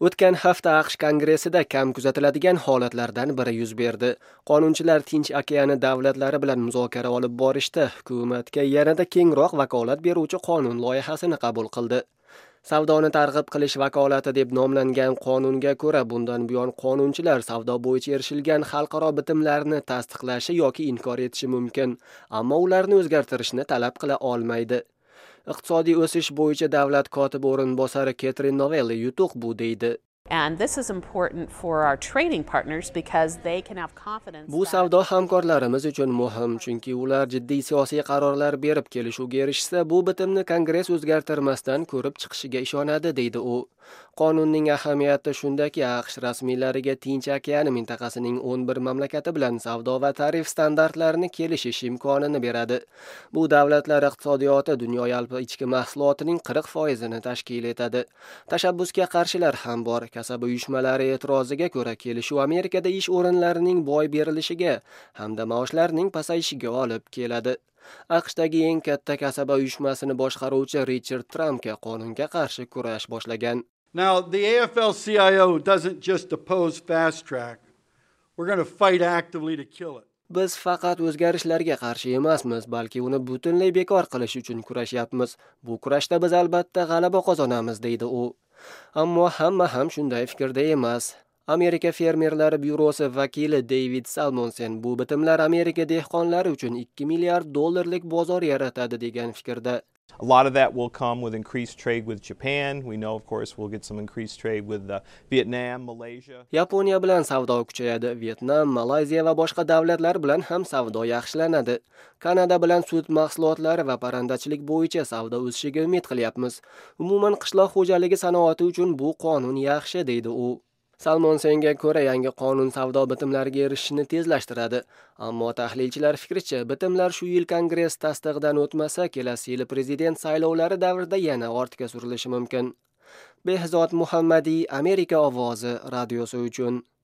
O'tgan hafta AQSh kongressida kam kuzatiladigan holatlardan biri yuz berdi. Qonunchilar Tinch okeani davlatlari bilan muzokara olib borishda hukumatga yanada kengroq vakolat beruvchi qonun loyihasini qabul qildi. Savdoni targ'ib qilish vakolati deb nomlangan qonunga ko'ra, bundan buyon qonunchilar savdo bo'yicha erishilgan xalqaro bitimlarni tasdiqlashi yoki inkor etishi mumkin, ammo ularni o'zgartirishni talab qila olmaydi. Iqtisodiy o'sish bo'yicha davlat kotibi o'rinbosari Ketrin Novelli yutuq bu deydi. And this is important for our trading partners because they can have confidence. Bu savdo hamkorlarimiz uchun muhim, chunki ular jiddiy siyosiy qarorlar berib kelishuvga erishsa, bu bitimni Kongress o'zgartirmasdan ko'rib chiqishiga ishonadi, deydi u. Qonunning ahamiyati shundaki, AQSh rasmiylariga Tinch okeani mintaqasining 11 mamlakati bilan savdo va tarif standartlarini kelishish imkonini beradi. Bu davlatlar iqtisodiyoti dunyo yalpi ichki mahsulotining 40%ni tashkil etadi. Tashabbusga qarshilar ham bor. Kasaba uyushmalari e'tiroziga ko'ra, kelishuv Amerikada ish o'rinlarining boy berilishiga hamda maoshlarning pasayishiga olib keladi. AQShdagi eng katta kasaba uyushmasini boshqaruvchi Richard Trumpga qonunga qarshi kurash boshlagan. Now, the AFL-CIO doesn't just oppose fast track. We're going to fight actively to kill it. Biz faqat o'zgarishlarga qarshi emasmiz, balki uni butunlay bekor qilish uchun kurashyapmiz. Bu kurashda biz albatta g'alaba qozonamiz, deydi u. Ammo hamma ham shunday fikrda emas. Amerika fermerlari byurosi vakili David Salmonsen bu bitimlar Amerika dehqonlari uchun $2 milliard bozor yaratadi degan fikrda. A lot of that will come with increased trade with Japan. We know, of course, we'll get some increased trade with Vietnam, Malaysia. Yaponiya bilan savdo kuchayadi. Vietnam, Malayziya va boshqa davlatlar bilan ham savdo yaxshilanadi. Kanada bilan sut mahsulotlari va parrandachilik bo'yicha savdo o'sishiga umid qilyapmiz. Umuman qishloq xo'jaligi sanoati uchun bu qonun yaxshi, deydi u. Salmonsenga ko'ra, yangi qonun savdo bitimlariga erishishni tezlashtiradi. Ammo tahlilchilar fikricha, bitimlar shu yil Kongress tasdig'idan o'tmasa, kelasi yil prezident saylovlari davrida yana ortga surilishi mumkin. Behzod Muhammadiy, Amerika ovozi radiosi uchun.